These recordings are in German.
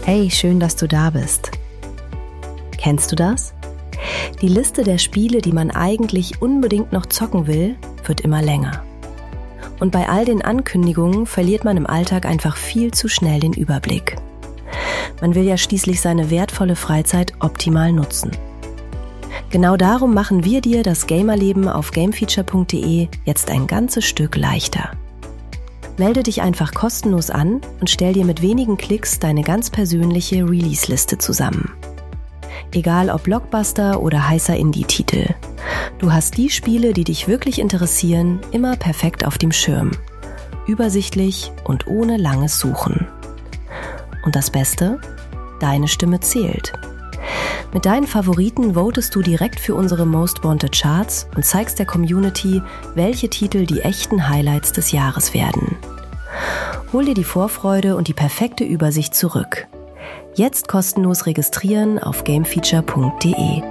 Hey, schön, dass du da bist. Kennst du das? Die Liste der Spiele, die man eigentlich unbedingt noch zocken will, wird immer länger. Und bei all den Ankündigungen verliert man im Alltag einfach viel zu schnell den Überblick. Man will ja schließlich seine wertvolle Freizeit optimal nutzen. Genau darum machen wir dir das Gamerleben auf gamefeature.de jetzt ein ganzes Stück leichter. Melde dich einfach kostenlos an und stell dir mit wenigen Klicks deine ganz persönliche Release-Liste zusammen. Egal ob Blockbuster oder heißer Indie-Titel. Du hast die Spiele, die dich wirklich interessieren, immer perfekt auf dem Schirm. Übersichtlich und ohne langes Suchen. Und das Beste? Deine Stimme zählt. Mit deinen Favoriten votest du direkt für unsere Most Wanted Charts und zeigst der Community, welche Titel die echten Highlights des Jahres werden. Hol dir die Vorfreude und die perfekte Übersicht zurück. Jetzt kostenlos registrieren auf gamefeature.de.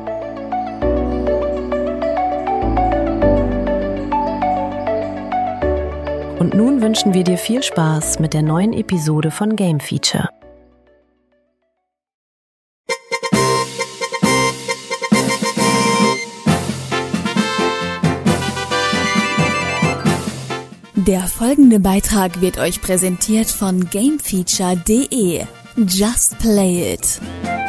Und nun wünschen wir dir viel Spaß mit der neuen Episode von Game Feature. Der folgende Beitrag wird euch präsentiert von gamefeature.de. Just play it.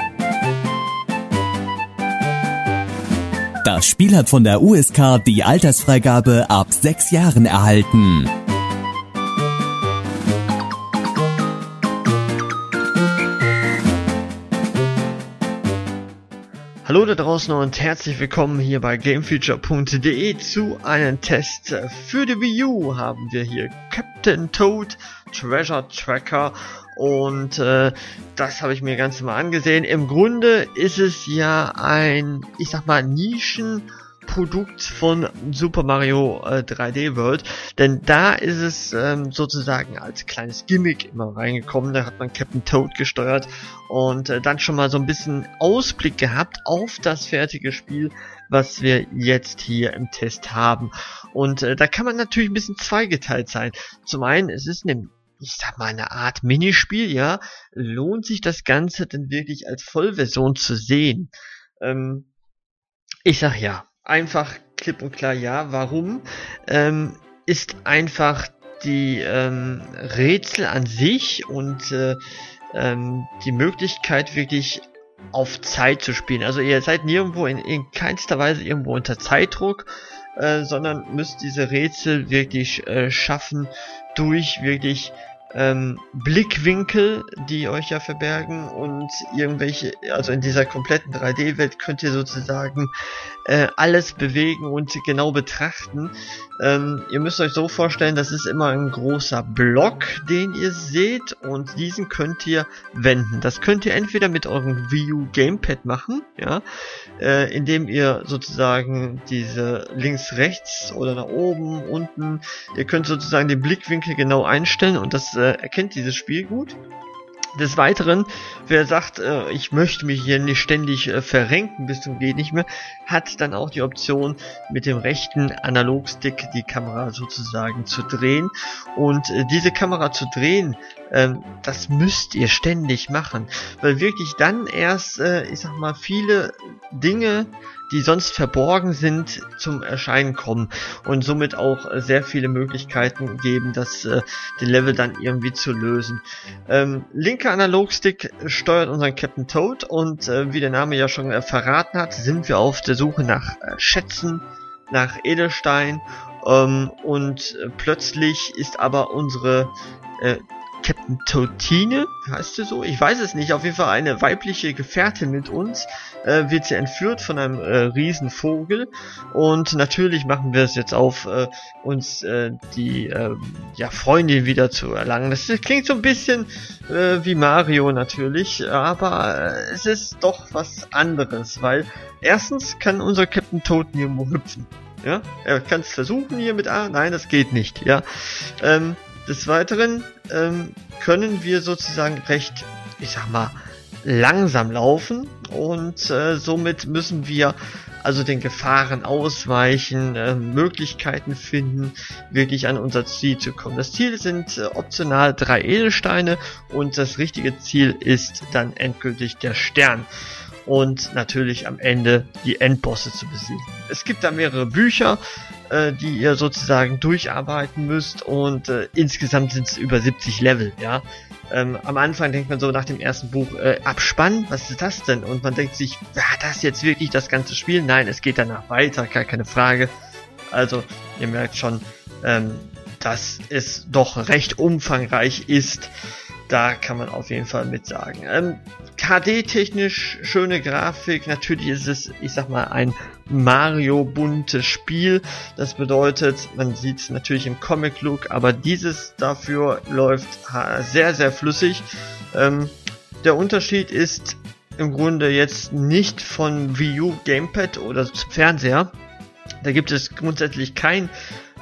Das Spiel hat von der USK die Altersfreigabe ab 6 Jahren erhalten. Hallo da draußen und herzlich willkommen hier bei gamefeature.de zu einem Test für die Wii U. Haben wir hier Captain Toad Treasure Tracker und das habe ich mir ganz mal angesehen. Im Grunde ist es ja ein, ich sag mal, Nischenprodukt von Super Mario 3D World, denn da ist es sozusagen als kleines Gimmick immer reingekommen. Da hat man Captain Toad gesteuert und dann schon mal so ein bisschen Ausblick gehabt auf das fertige Spiel, was wir jetzt hier im Test haben. Und da kann man natürlich ein bisschen zweigeteilt sein. Zum einen, es ist ich sag mal, eine Art Minispiel, ja. Lohnt sich das Ganze denn wirklich als Vollversion zu sehen? Ich sag ja. Einfach klipp und klar ja. Warum? Ist einfach die Rätsel an sich und die Möglichkeit wirklich auf Zeit zu spielen. Also ihr seid nirgendwo in keinster Weise irgendwo unter Zeitdruck, sondern müsst diese Rätsel wirklich schaffen durch wirklich Blickwinkel, die euch ja verbergen, und irgendwelche, also in dieser kompletten 3D-Welt könnt ihr sozusagen alles bewegen und genau betrachten. Ihr müsst euch so vorstellen, das ist immer ein großer Block, den ihr seht, und diesen könnt ihr wenden. Das könnt ihr entweder mit eurem Wii U Gamepad machen, ja, indem ihr sozusagen diese links, rechts oder nach oben, unten, ihr könnt sozusagen den Blickwinkel genau einstellen und das erkennt dieses Spiel gut. Des Weiteren, wer sagt, ich möchte mich hier nicht ständig verrenken bis zum geht nicht mehr, hat dann auch die Option, mit dem rechten Analogstick die Kamera sozusagen zu drehen. Und diese Kamera zu drehen, das müsst ihr ständig machen, weil wirklich dann erst, ich sag mal, viele Dinge, die sonst verborgen sind, zum Erscheinen kommen und somit auch sehr viele Möglichkeiten geben, den Level dann irgendwie zu lösen. Linker Analogstick steuert unseren Captain Toad und wie der Name ja schon verraten hat, sind wir auf der Suche nach Schätzen, nach Edelstein, und plötzlich ist aber unsere Captain Toadine, heißt sie so? Ich weiß es nicht. Auf jeden Fall eine weibliche Gefährtin mit uns. Wird sie entführt von einem riesen Vogel. Und natürlich machen wir es jetzt auf, uns die Freundin wieder zu erlangen. Das klingt so ein bisschen wie Mario natürlich, aber es ist doch was anderes, weil erstens kann unser Captain Toad nirgendwo hüpfen. Ja, er kann es versuchen hier mit A. Nein, das geht nicht. Ja. Des Weiteren können wir sozusagen recht, ich sag mal, langsam laufen und somit müssen wir also den Gefahren ausweichen, Möglichkeiten finden, wirklich an unser Ziel zu kommen. Das Ziel sind optional 3 Edelsteine und das richtige Ziel ist dann endgültig der Stern. Und natürlich am Ende die Endbosse zu besiegen. Es gibt da mehrere Bücher, die ihr sozusagen durcharbeiten müsst und insgesamt sind es über 70 Level, ja. Am Anfang denkt man so nach dem ersten Buch, Abspann, was ist das denn? Und man denkt sich, war das jetzt wirklich das ganze Spiel? Nein, es geht danach weiter, gar keine Frage. Also, ihr merkt schon, dass es doch recht umfangreich ist. Da kann man auf jeden Fall mit sagen. KD-technisch schöne Grafik. Natürlich ist es, ich sag mal, ein Mario-buntes Spiel. Das bedeutet, man sieht es natürlich im Comic-Look, aber dieses dafür läuft sehr, sehr flüssig. Der Unterschied ist im Grunde jetzt nicht von Wii U Gamepad oder Fernseher. Da gibt es grundsätzlich kein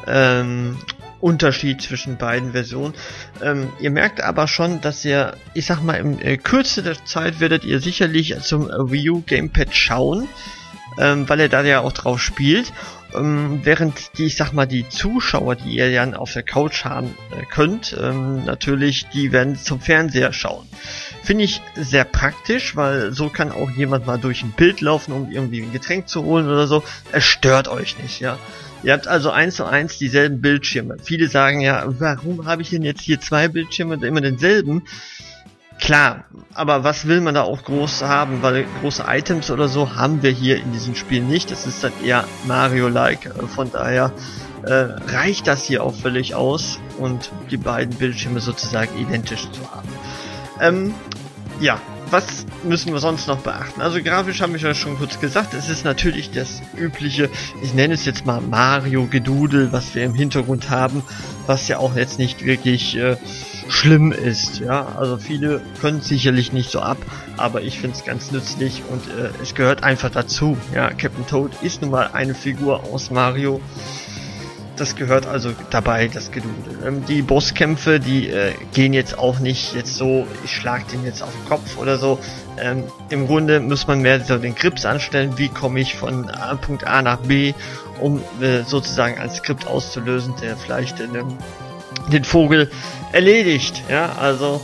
Unterschied zwischen beiden Versionen. Ihr merkt aber schon, dass ihr, ich sag mal, in Kürze der Zeit werdet ihr sicherlich zum Wii U Gamepad schauen, weil ihr da ja auch drauf spielt, während die, ich sag mal, die Zuschauer, die ihr dann auf der Couch haben könnt, natürlich, die werden zum Fernseher schauen. Finde ich sehr praktisch, weil so kann auch jemand mal durch ein Bild laufen, um irgendwie ein Getränk zu holen oder so. Es stört euch nicht, ja. Ihr habt also 1:1 dieselben Bildschirme. Viele sagen ja, warum habe ich denn jetzt hier 2 Bildschirme und immer denselben? Klar, aber was will man da auch groß haben, weil große Items oder so haben wir hier in diesem Spiel nicht. Das ist dann eher Mario-like, von daher reicht das hier auch völlig aus und die beiden Bildschirme sozusagen identisch zu haben. Ja, was müssen wir sonst noch beachten? Also grafisch habe ich ja schon kurz gesagt, es ist natürlich das übliche, ich nenne es jetzt mal Mario-Gedudel, was wir im Hintergrund haben, was ja auch jetzt nicht wirklich schlimm ist, ja, also viele können es sicherlich nicht so ab, aber ich finde es ganz nützlich und es gehört einfach dazu, ja, Captain Toad ist nun mal eine Figur aus Mario. Das gehört also dabei, das Gedudel. Die Bosskämpfe, die gehen jetzt auch nicht jetzt so, ich schlag den jetzt auf den Kopf oder so. Im Grunde muss man mehr so den Grips anstellen, wie komme ich von Punkt A nach B, um sozusagen ein Skript auszulösen, der vielleicht den Vogel erledigt. Ja, also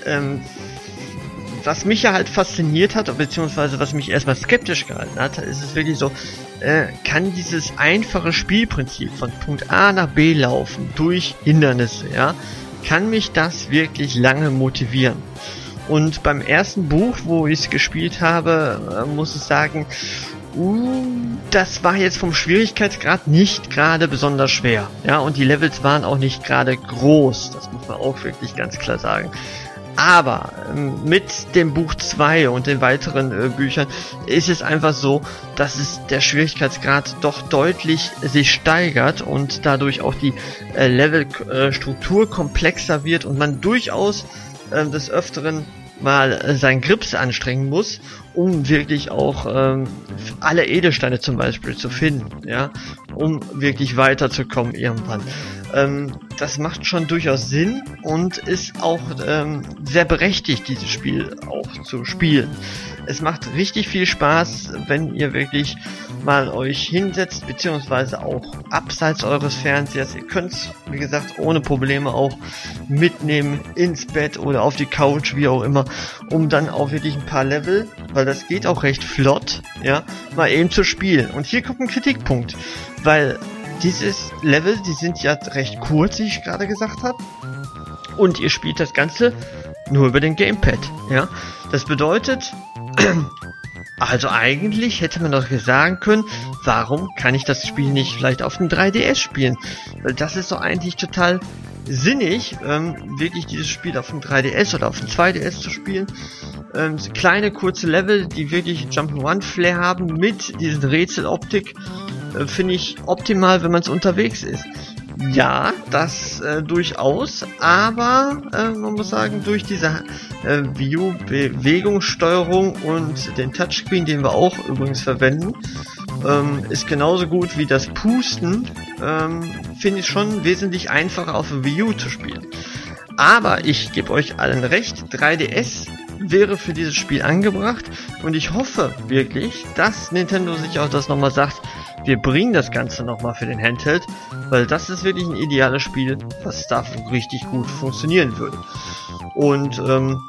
was mich ja halt fasziniert hat, beziehungsweise was mich erstmal skeptisch gehalten hat, ist es wirklich so, kann dieses einfache Spielprinzip von Punkt A nach B laufen, durch Hindernisse, ja, kann mich das wirklich lange motivieren. Und beim ersten Buch, wo ich es gespielt habe, muss ich sagen, das war jetzt vom Schwierigkeitsgrad nicht gerade besonders schwer, ja, und die Levels waren auch nicht gerade groß, das muss man auch wirklich ganz klar sagen. Aber mit dem Buch 2 und den weiteren Büchern ist es einfach so, dass es der Schwierigkeitsgrad doch deutlich sich steigert und dadurch auch die Levelstruktur komplexer wird und man durchaus des Öfteren mal seinen Grips anstrengen muss, um wirklich auch alle Edelsteine zum Beispiel zu finden, ja, um wirklich weiterzukommen irgendwann. Das macht schon durchaus Sinn und ist auch sehr berechtigt, dieses Spiel auch zu spielen. Es macht richtig viel Spaß, wenn ihr wirklich mal euch hinsetzt, beziehungsweise auch abseits eures Fernsehers. Ihr könnt es, wie gesagt, ohne Probleme auch mitnehmen ins Bett oder auf die Couch, wie auch immer, um dann auch wirklich ein paar Level, weil das geht auch recht flott, ja, mal eben zu spielen. Und hier kommt ein Kritikpunkt, weil dieses Level, die sind ja recht kurz, wie ich gerade gesagt habe, und ihr spielt das Ganze nur über den Gamepad, ja. Das bedeutet, also eigentlich hätte man doch sagen können, warum kann ich das Spiel nicht vielleicht auf dem 3DS spielen? Weil das ist doch eigentlich total sinnig, wirklich dieses Spiel auf dem 3DS oder auf dem 2DS zu spielen. Kleine, kurze Level, die wirklich Jump'n'Run-Flair haben mit diesen Rätseloptik, finde ich optimal, wenn man es unterwegs ist. Ja, das durchaus, aber man muss sagen, durch diese Wii U Bewegungssteuerung und den Touchscreen, den wir auch übrigens verwenden, ist genauso gut wie das Pusten, finde ich schon wesentlich einfacher auf der Wii U zu spielen. Aber ich gebe euch allen recht, 3DS wäre für dieses Spiel angebracht und ich hoffe wirklich, dass Nintendo sich auch das nochmal sagt, wir bringen das Ganze nochmal für den Handheld, weil das ist wirklich ein ideales Spiel, was da richtig gut funktionieren würde. Und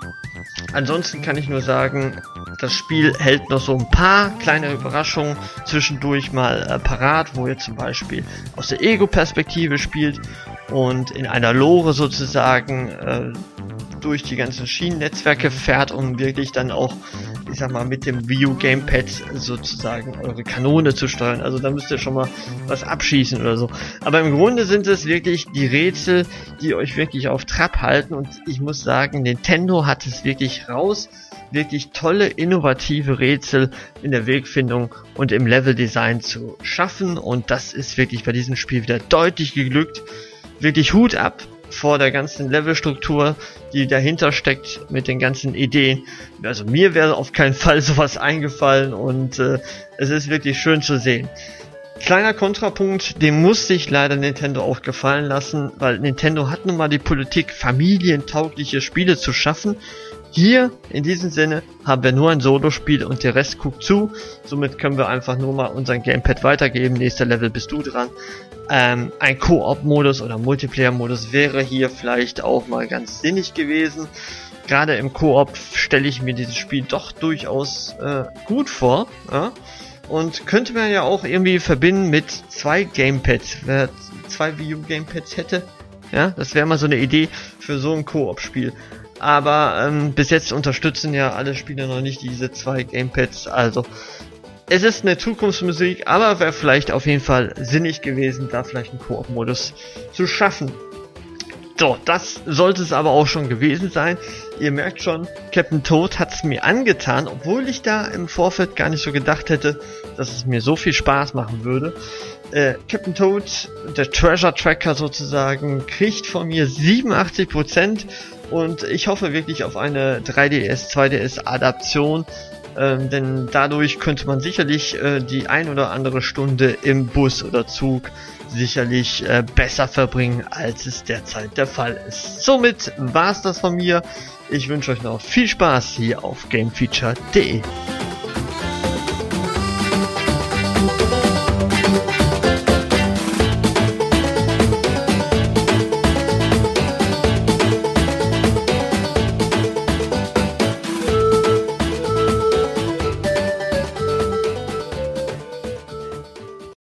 ansonsten kann ich nur sagen, das Spiel hält noch so ein paar kleine Überraschungen zwischendurch mal parat, wo ihr zum Beispiel aus der Ego-Perspektive spielt und in einer Lore sozusagen durch die ganzen Schienennetzwerke fährt, um wirklich dann auch, ich sag mal, mit dem Wii U Gamepad sozusagen eure Kanone zu steuern. Also da müsst ihr schon mal was abschießen oder so. Aber im Grunde sind es wirklich die Rätsel, die euch wirklich auf Trab halten und ich muss sagen, Nintendo hat es wirklich raus, wirklich tolle, innovative Rätsel in der Wegfindung und im Leveldesign zu schaffen und das ist wirklich bei diesem Spiel wieder deutlich geglückt. Wirklich Hut ab vor der ganzen Levelstruktur, die dahinter steckt mit den ganzen Ideen. Also mir wäre auf keinen Fall sowas eingefallen und es ist wirklich schön zu sehen. Kleiner Kontrapunkt, den muss sich leider Nintendo auch gefallen lassen, weil Nintendo hat nun mal die Politik, familientaugliche Spiele zu schaffen. Hier, in diesem Sinne, haben wir nur ein Solo-Spiel und der Rest guckt zu. Somit können wir einfach nur mal unseren Gamepad weitergeben. Nächster Level bist du dran. Ein Koop-Modus oder Multiplayer-Modus wäre hier vielleicht auch mal ganz sinnig gewesen. Gerade im Koop stelle ich mir dieses Spiel doch durchaus gut vor. Ja? Und könnte man ja auch irgendwie verbinden mit 2 Gamepads. Wer 2 Wii U Gamepads hätte, ja, das wäre mal so eine Idee für so ein Koop-Spiel. Aber bis jetzt unterstützen ja alle Spieler noch nicht diese 2 Gamepads, also es ist eine Zukunftsmusik, aber wäre vielleicht auf jeden Fall sinnig gewesen, da vielleicht einen Koop-Modus zu schaffen. So, das sollte es aber auch schon gewesen sein. Ihr merkt schon, Captain Toad hat es mir angetan, obwohl ich da im Vorfeld gar nicht so gedacht hätte, dass es mir so viel Spaß machen würde. Captain Toad, der Treasure Tracker sozusagen, kriegt von mir 87% und ich hoffe wirklich auf eine 3DS, 2DS Adaption. Denn dadurch könnte man sicherlich die ein oder andere Stunde im Bus oder Zug sicherlich besser verbringen, als es derzeit der Fall ist. Somit war's das von mir. Ich wünsche euch noch viel Spaß hier auf gamefeature.de.